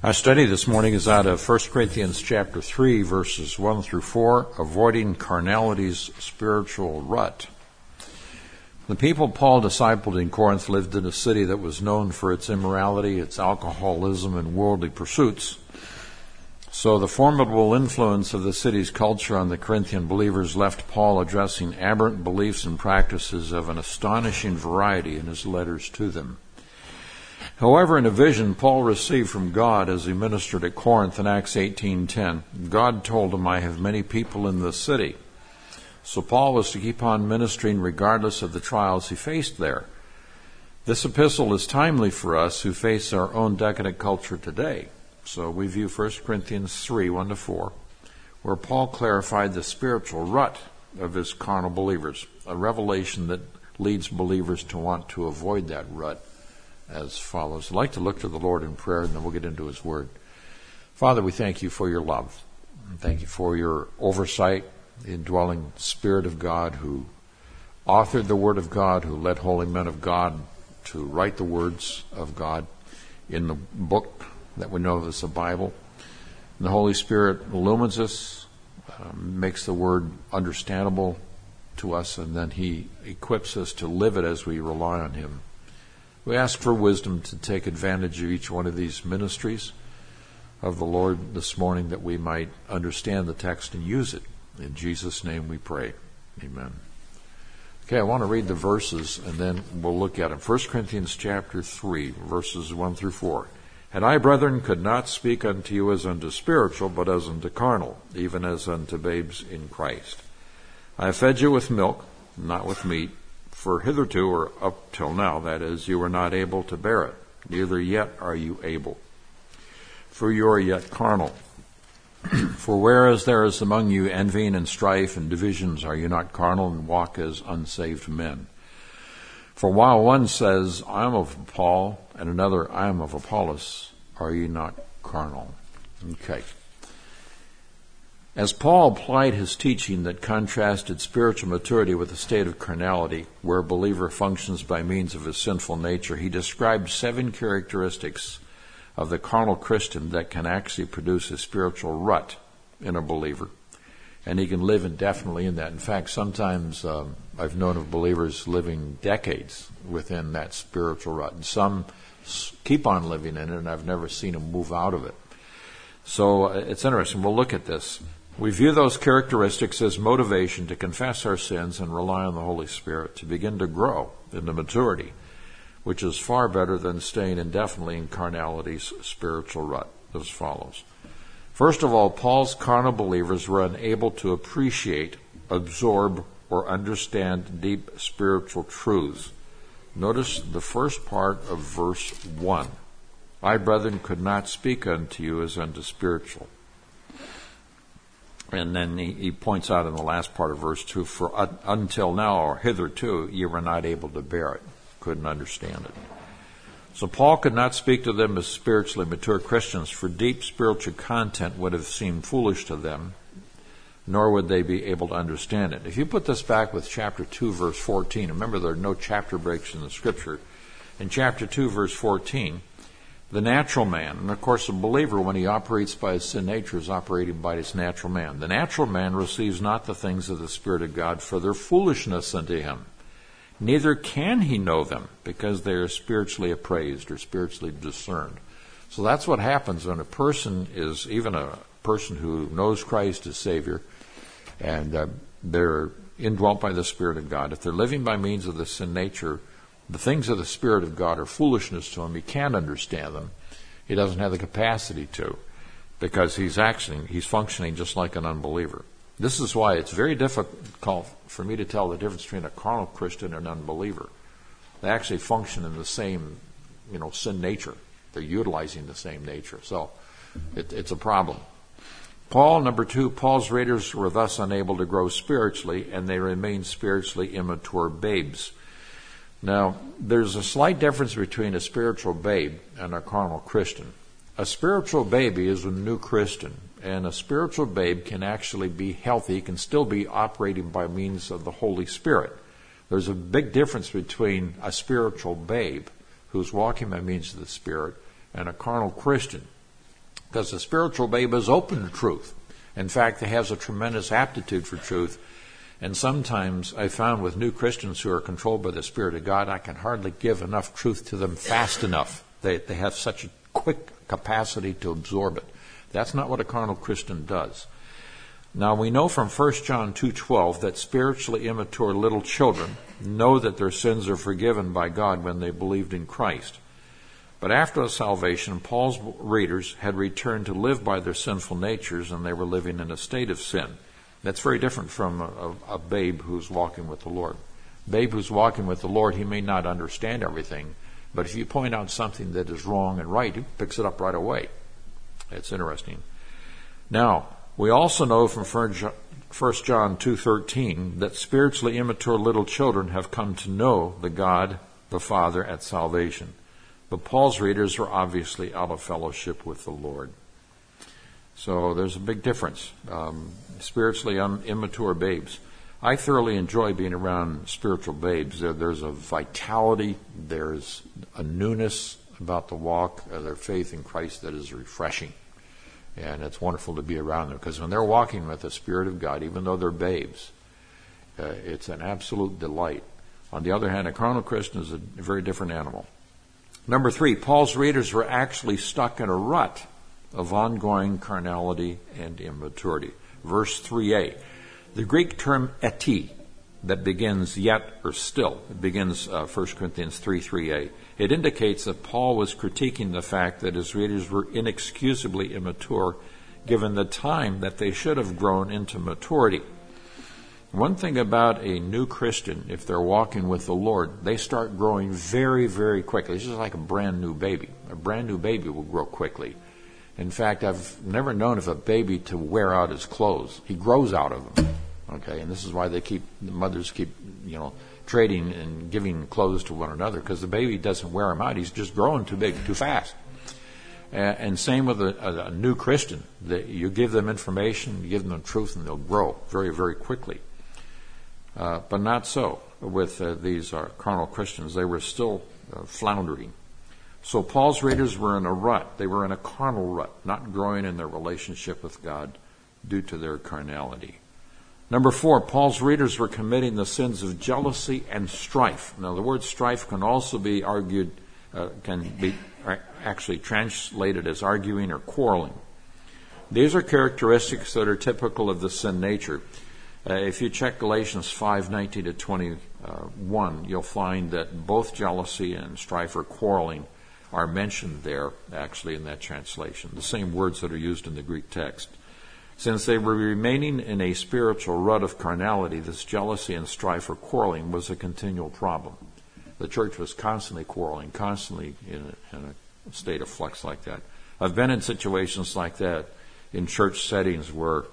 Our study this morning is out of 1 Corinthians chapter 3, verses 1 through 4, avoiding carnality's spiritual rut. The people Paul discipled in Corinth lived in a city that was known for its immorality, its alcoholism, and worldly pursuits. So the formidable influence of the city's culture on the Corinthian believers left Paul addressing aberrant beliefs and practices of an astonishing variety in his letters to them. However, in a vision Paul received from God as he ministered at Corinth in Acts 18:10, God told him, "I have many people in this city." So Paul was to keep on ministering regardless of the trials he faced there. This epistle is timely for us who face our own decadent culture today. So we view 1 Corinthians 3, 1 to 4, where Paul clarified the spiritual rut of his carnal believers, a revelation that leads believers to want to avoid that rut as follows. I'd like to look to the Lord in prayer, and then we'll get into His Word. Father, we thank You for Your love. Thank You for Your oversight, the indwelling Spirit of God who authored the Word of God, who led holy men of God to write the words of God in the book that we know as the Bible. And the Holy Spirit illumines us, makes the Word understandable to us, and then He equips us to live it as we rely on Him. We ask for wisdom to take advantage of each one of these ministries of the Lord this morning, that we might understand the text and use it. In Jesus' name we pray. Amen. Okay, I want to read the verses and then we'll look at them. 1 Corinthians chapter 3, verses 1 through 4. "And I, brethren, could not speak unto you as unto spiritual, but as unto carnal, even as unto babes in Christ. I have fed you with milk, not with meat, for hitherto, or up till now, that is, you were not able to bear it, neither yet are you able. For you are yet carnal. For whereas there is among you envying and strife and divisions, are you not carnal and walk as unsaved men? For while one says, I am of Paul, and another, I am of Apollos, are you not carnal?" Okay. As Paul applied his teaching that contrasted spiritual maturity with a state of carnality, where a believer functions by means of his sinful nature, he described 7 characteristics of the carnal Christian that can actually produce a spiritual rut in a believer. And he can live indefinitely in that. In fact, sometimes I've known of believers living decades within that spiritual rut. And some keep on living in it, and I've never seen them move out of it. So it's interesting. We'll look at this. We view those characteristics as motivation to confess our sins and rely on the Holy Spirit to begin to grow into maturity, which is far better than staying indefinitely in carnality's spiritual rut, as follows. First of all, Paul's carnal believers were unable to appreciate, absorb, or understand deep spiritual truths. Notice the first part of verse 1. "I, brethren, could not speak unto you as unto spiritual." And then he points out in the last part of verse 2, "For until now, or hitherto, you were not able to bear it," couldn't understand it. So Paul could not speak to them as spiritually mature Christians, for deep spiritual content would have seemed foolish to them, nor would they be able to understand it. If you put this back with chapter 2, verse 14, remember there are no chapter breaks in the Scripture. In chapter 2, verse 14, the natural man, and of course a believer when he operates by his sin nature is operating by his natural man. The natural man receives not the things of the Spirit of God, for their foolishness unto him. Neither can he know them, because they are spiritually appraised or spiritually discerned. So that's what happens when a person is, even a person who knows Christ as Savior, and they're indwelt by the Spirit of God. If they're living by means of the sin nature, the things of the Spirit of God are foolishness to him. He can't understand them. He doesn't have the capacity to, because he's functioning just like an unbeliever. This is why it's very difficult for me to tell the difference between a carnal Christian and an unbeliever. They actually function in the same, sin nature. They're utilizing the same nature. So it's a problem. Number 2, Paul's readers were thus unable to grow spiritually, and they remained spiritually immature babes. Now, there's a slight difference between a spiritual babe and a carnal Christian. A spiritual baby is a new Christian, and a spiritual babe can actually be healthy, can still be operating by means of the Holy Spirit. There's a big difference between a spiritual babe who's walking by means of the Spirit and a carnal Christian because the spiritual babe is open to truth. In fact, it has a tremendous aptitude for truth. And sometimes I found with new Christians who are controlled by the Spirit of God, I can hardly give enough truth to them fast enough. They have such a quick capacity to absorb it. That's not what a carnal Christian does. Now, we know from 1 John 2:12 that spiritually immature little children know that their sins are forgiven by God when they believed in Christ. But after salvation, Paul's readers had returned to live by their sinful natures, and they were living in a state of sin. That's very different from a babe who's walking with the Lord. Babe who's walking with the Lord, he may not understand everything, but if you point out something that is wrong and right, he picks it up right away. It's interesting. Now, we also know from 1 John 2:13 that spiritually immature little children have come to know the God, the Father, at salvation. But Paul's readers were obviously out of fellowship with the Lord. So there's a big difference. Spiritually immature babes. I thoroughly enjoy being around spiritual babes. There's a vitality, there's a newness about the walk of their faith in Christ that is refreshing. And it's wonderful to be around them, because when they're walking with the Spirit of God, even though they're babes, it's an absolute delight. On the other hand, a carnal Christian is a very different animal. Number 3, Paul's readers were actually stuck in a rut of ongoing carnality and immaturity. Verse 3a, the Greek term eti, that begins yet or still, it begins 1 Corinthians 3:3a. It indicates that Paul was critiquing the fact that his readers were inexcusably immature, given the time that they should have grown into maturity. One thing about a new Christian, if they're walking with the Lord, they start growing very, very quickly. It's just like a brand new baby. A brand new baby will grow quickly. In fact, I've never known of a baby to wear out his clothes. He grows out of them. Okay, and this is why the mothers keep, trading and giving clothes to one another, because the baby doesn't wear them out. He's just growing too big, too fast. And same with a new Christian. You give them information, you give them the truth, and they'll grow very, very quickly. But not so with these carnal Christians. They were still floundering. So Paul's readers were in a rut. They were in a carnal rut, not growing in their relationship with God due to their carnality. Number 4, Paul's readers were committing the sins of jealousy and strife. Now, the word strife can also be actually translated as arguing or quarreling. These are characteristics that are typical of the sin nature. If you check Galatians 5:19 to 21, you'll find that both jealousy and strife or quarreling are mentioned there, actually, in that translation. The same words that are used in the Greek text. Since they were remaining in a spiritual rut of carnality, this jealousy and strife or quarreling was a continual problem. The church was constantly quarreling, constantly in a state of flux like that. I've been in situations like that in church settings where,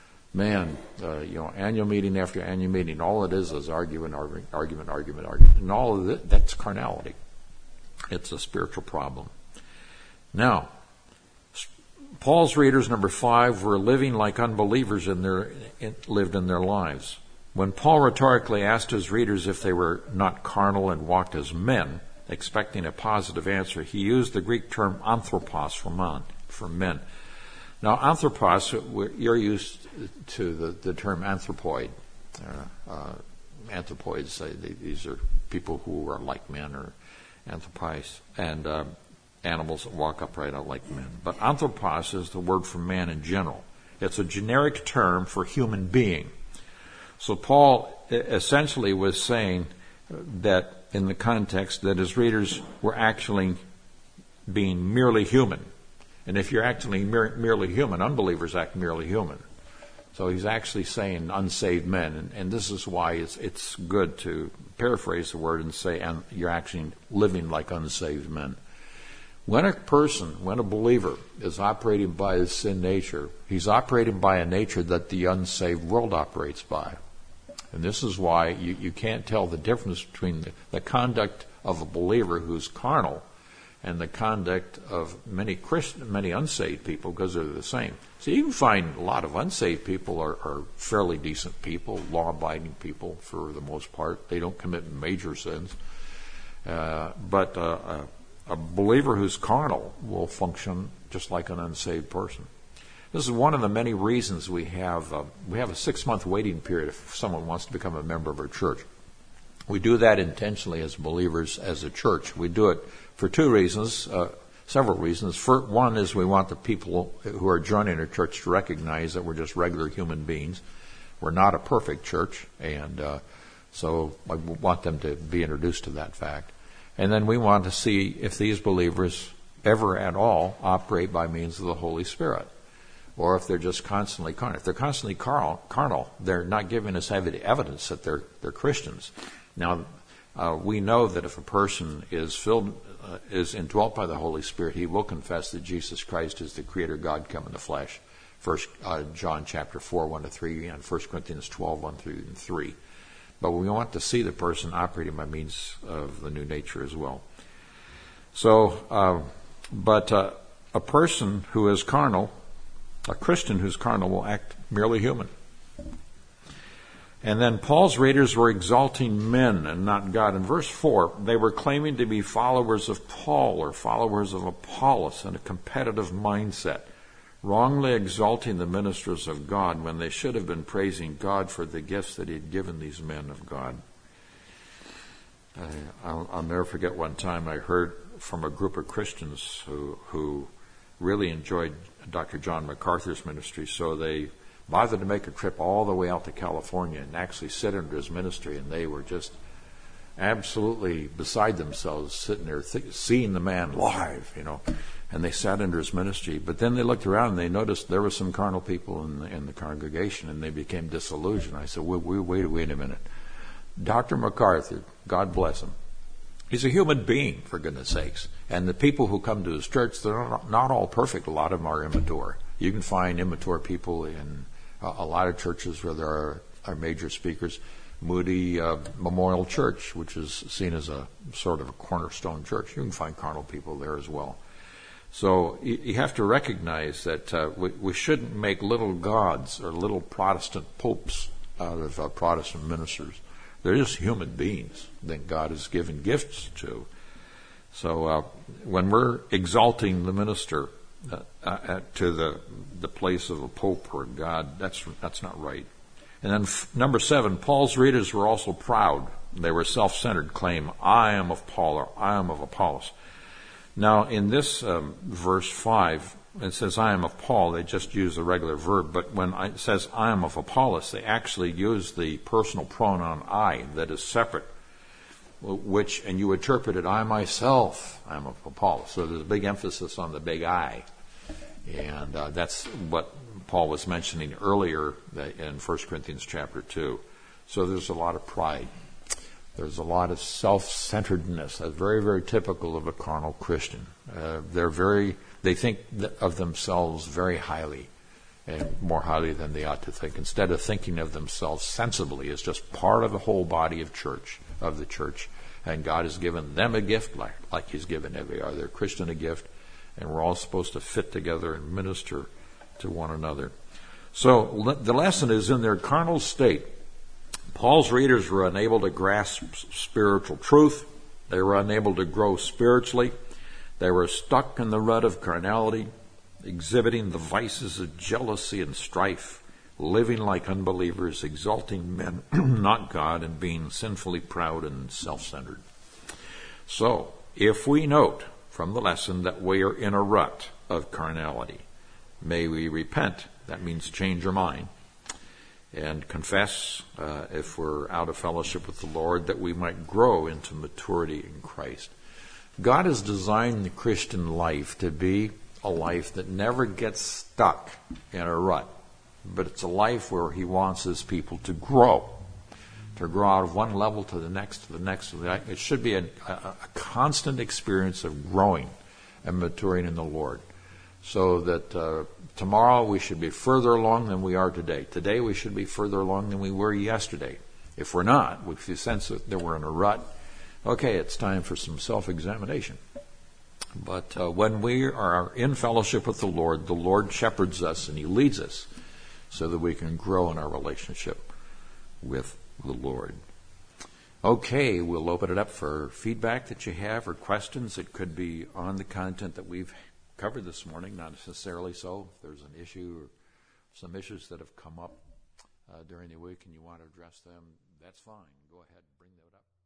annual meeting after annual meeting, all it is argument. And all of it, that's carnality. It's a spiritual problem. Now, Paul's readers, number 5, were living like unbelievers lived in their lives. When Paul rhetorically asked his readers if they were not carnal and walked as men, expecting a positive answer, he used the Greek term anthropos for men. Now, anthropos, you're used to the term anthropoid. Anthropoids, these are people who are like men, or anthropos, and animals that walk upright are like men. But anthropos is the word for man in general. It's a generic term for human being. So Paul essentially was saying that in the context that his readers were actually being merely human. And if you're actually merely human, unbelievers act merely human. So he's actually saying unsaved men. And this is why it's good to paraphrase the word and say, and you're actually living like unsaved men. When a believer is operating by his sin nature, he's operating by a nature that the unsaved world operates by. And this is why you can't tell the difference between the conduct of a believer who's carnal and the conduct of many unsaved people, because they're the same. So you can find a lot of unsaved people are fairly decent people, law-abiding people for the most part. They don't commit major sins. But a a believer who's carnal will function just like an unsaved person. This is one of the many reasons we have a 6-month waiting period if someone wants to become a member of our church. We do that intentionally as believers, as a church. We do it for two reasons, several reasons. First, one is we want the people who are joining our church to recognize that we're just regular human beings. We're not a perfect church, and so I want them to be introduced to that fact. And then we want to see if these believers ever at all operate by means of the Holy Spirit, or if they're just constantly carnal. If they're constantly carnal, they're not giving us evidence that they're Christians. Now, we know that if a person is indwelt by the Holy Spirit, he will confess that Jesus Christ is the Creator God come in the flesh. First John chapter 4, 1-3, and 1 Corinthians 12, 1-3. But we want to see the person operating by means of the new nature as well. So, but a person who is carnal, a Christian who's carnal, will act merely human. And then Paul's readers were exalting men and not God. In verse 4, they were claiming to be followers of Paul or followers of Apollos in a competitive mindset, wrongly exalting the ministers of God when they should have been praising God for the gifts that he had given these men of God. I'll never forget one time I heard from a group of Christians who really enjoyed Dr. John MacArthur's ministry, so they bothered to make a trip all the way out to California and actually sit under his ministry, and they were just absolutely beside themselves sitting there seeing the man live, and they sat under his ministry. But then they looked around and they noticed there were some carnal people in the congregation, and they became disillusioned. I said, wait a minute. Dr. MacArthur, God bless him, he's a human being, for goodness sakes. And the people who come to his church, they're not all perfect. A lot of them are immature. You can find immature people in a lot of churches where there are major speakers. Moody Memorial Church, which is seen as a sort of a cornerstone church. You can find carnal people there as well. So you have to recognize that we shouldn't make little gods or little Protestant popes out of Protestant ministers. They're just human beings that God has given gifts to. So when we're exalting the minister to the place of a pope or a god, that's not right. And then number 7, Paul's readers were also proud. They were self-centered, claim, I am of Paul or I am of Apollos. Now in this verse 5, it says I am of Paul. They just use a regular verb. But when it says I am of Apollos, they actually use the personal pronoun I that is separate, which, and you interpret it, I myself am of Apollos. So there's a big emphasis on the big I. And that's what Paul was mentioning earlier in 1 Corinthians chapter 2. So there's a lot of pride. There's a lot of self-centeredness. That's very, very typical of a carnal Christian. They think of themselves very highly, and more highly than they ought to think, instead of thinking of themselves sensibly as just part of the whole body of the church. And God has given them a gift like he's given every other Christian a gift, and we're all supposed to fit together and minister to one another. So the lesson is, in their carnal state, Paul's readers were unable to grasp spiritual truth. They were unable to grow spiritually. They were stuck in the rut of carnality, exhibiting the vices of jealousy and strife, living like unbelievers, exalting men, not God, and being sinfully proud and self-centered. So, if we note from the lesson that we are in a rut of carnality, may we repent. That means change our mind and confess, if we're out of fellowship with the Lord, that we might grow into maturity in Christ. God has designed the Christian life to be a life that never gets stuck in a rut, but it's a life where he wants his people to grow out of one level to the next, to the next. It should be a constant experience of growing and maturing in the Lord, so that tomorrow we should be further along than we are today. Today we should be further along than we were yesterday. If we're not, if you sense that we're in a rut, okay, it's time for some self-examination. But when we are in fellowship with the Lord shepherds us and he leads us so that we can grow in our relationship with the Lord. Okay, we'll open it up for feedback that you have or questions. It could be on the content that we've covered this morning, not necessarily so. If there's an issue or some issues that have come up during the week and you want to address them, that's fine. Go ahead and bring that up.